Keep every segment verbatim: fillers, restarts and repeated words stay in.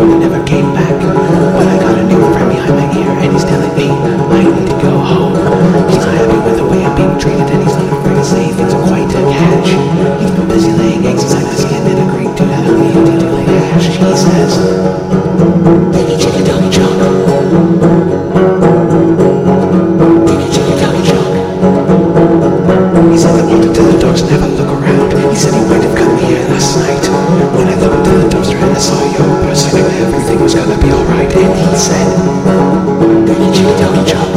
but he never came back. But I got a new friend behind my ear, and he's telling me I need to go home. He's not happy with the way I'm being treated, and he's not afraid to say things are quite a catch. He's been busy laying eggs inside my skin and agreeing to help me until I hash. He says, "Diggy chicka doggy chunk. Diggy chicka doggy chunk." He said I wanted to the dogs never look around. He said he might have come here last night. When I looked into the dumpster and I saw your person, everything was gonna be alright. And he said, "Diggy chicka doggy chunk.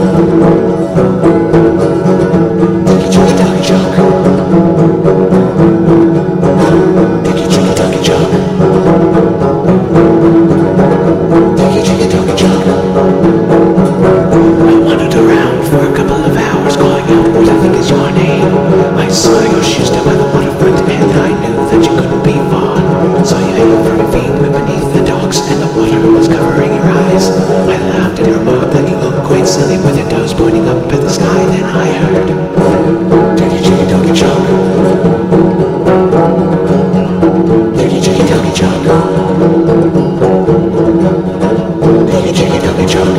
Diggy chicka doggy chunk. Diggy chicka doggy chunk. Diggy chicka doggy chunk." I wandered around for a couple of hours, calling out what I think is your name. I saw your shoes down by the waterfront, and I knew that you couldn't be far. Saw you hanging from your feet beneath the docks, and the water was covering your eyes. I laughed and remarked that you looked quite silly with your toes pointing up at the sky. Then I heard, "Diggy chicka doggy chunk. Diggy chicka doggy chunk. Diggy chicka doggy chunk.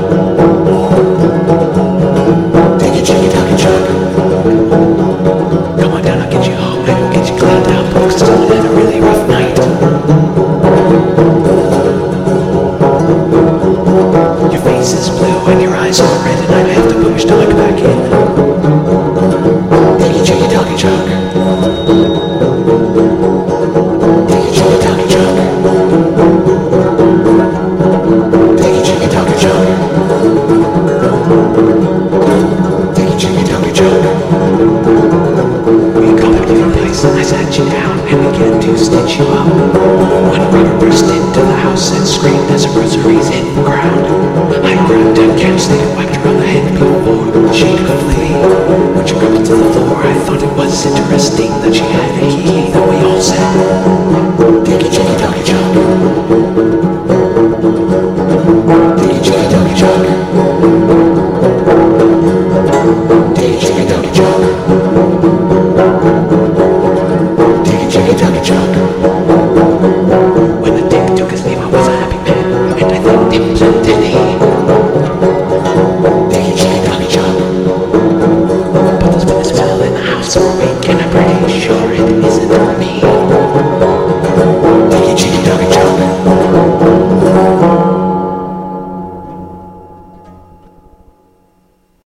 Diggy chicka doggy chunk. Come on down, I'll get you home, and we'll get you cleaned up, because it's had a really rough night. Your face is blue and your eyes are red, and I have to put your stomach back in. Diggy chicka doggy chunk. Diggy chicka doggy chunk. Diggy chicka doggy chunk. Diggy chicka doggy chunk. We come into your place and I sat you down and began to stitch you up. When Robert burst into the house and screamed as her groceries hit the ground, I grabbed a candlestick and whacked her on the head before she could flee. When she crept to the floor, I thought it was interesting that she had a key that we all said, "Diggy chicka doggy chunk. Diggy chicka doggy chunk. Diggy chicka doggy chunk. Diggy chicka doggy chunk." When the dick took his leave, I was a happy man, and I thanked him plenty.